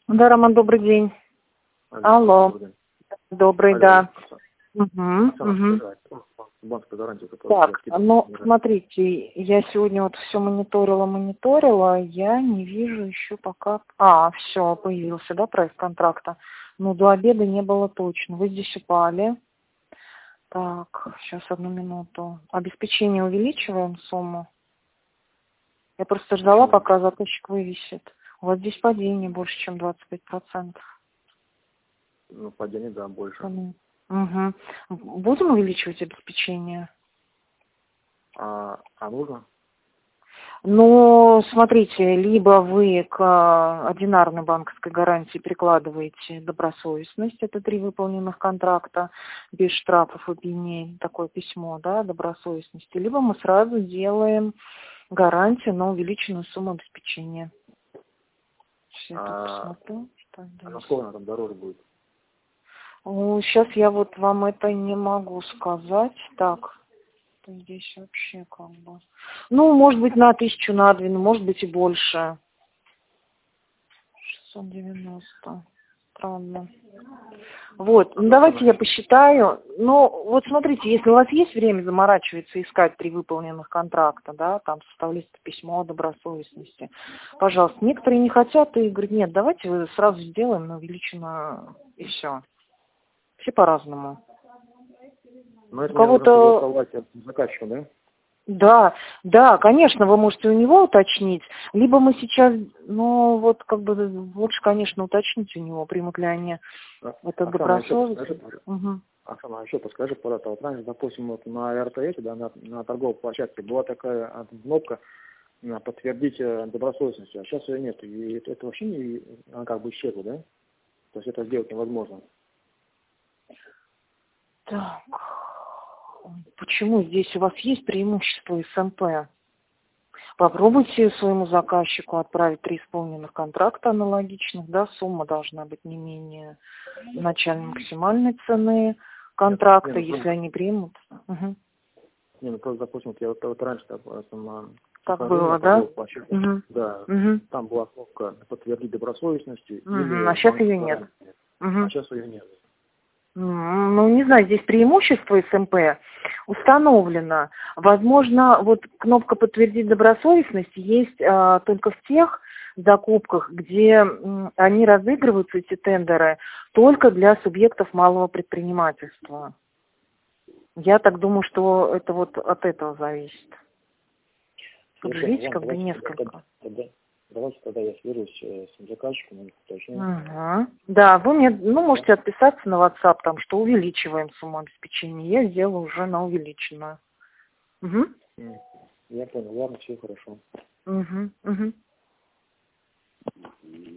Да, Роман, добрый день. Алло. Добрый, да. Так, ну, смотрите, я сегодня вот все мониторила, я не вижу еще пока... все, появился, да, проект контракта. Ну, до обеда не было точно. Вы здесь упали. Так, сейчас, одну минуту. Обеспечение увеличиваем сумму. Я просто ждала, пока заказчик вывесит. У вас здесь падение больше, чем 25%. Ну, падение, да, больше. Угу. Будем увеличивать обеспечение? А нужно? Ну, смотрите, либо вы к одинарной банковской гарантии прикладываете добросовестность, это 3 выполненных контракта, без штрафов и пеней, такое письмо, да, добросовестности, либо мы сразу делаем гарантию на увеличенную сумму обеспечения. Сейчас я посмотрю, что здесь. Насколько она там дороже будет? Сейчас я вот вам это не могу сказать. Так, здесь вообще как бы... Ну, может быть, на 1000, на 2, может быть и больше. 690. Странно. Вот, ну давайте я посчитаю. Ну, вот смотрите, если у вас есть время заморачиваться, искать 3 выполненных контракта, да, там составлять письмо о добросовестности, пожалуйста. Некоторые не хотят и говорят, нет, давайте вы сразу сделаем на увеличенно и все. Все по-разному. Но это у кого-то заказчику, да? Да, да, конечно, вы можете у него уточнить, либо мы сейчас, ну, вот, как бы, лучше, конечно, уточнить у него, примут ли они это добросовестно. Оксана, еще подскажи, пожалуйста, вот раньше, допустим, вот на РТС, да, на торговой площадке была такая кнопка подтвердить добросовестность, а сейчас ее нет, и это вообще не, она как бы исчезла, да? То есть это сделать невозможно. Так, почему здесь у вас есть преимущество СМП? Попробуйте своему заказчику отправить 3 исполненных контракта аналогичных, да, сумма должна быть не менее начальной максимальной цены контракта, если они примут. Не, ну просто, допустим, я вот раньше так было, да? Да, там была кнопка подтвердить добросовестность. А сейчас ее нет. А сейчас ее нет. Ну, не знаю, здесь преимущество СМП установлено. Возможно, вот кнопка «Подтвердить добросовестность» есть только в тех закупках, где они разыгрываются, эти тендеры, только для субъектов малого предпринимательства. Я так думаю, что это вот от этого зависит. Тут же есть как бы несколько. Давайте тогда я свяжусь с заказчиком, уточню. Да, вы мне, можете отписаться на WhatsApp, там, что увеличиваем сумму обеспечения. Я сделаю уже на увеличенную. Я понял, ладно, все хорошо.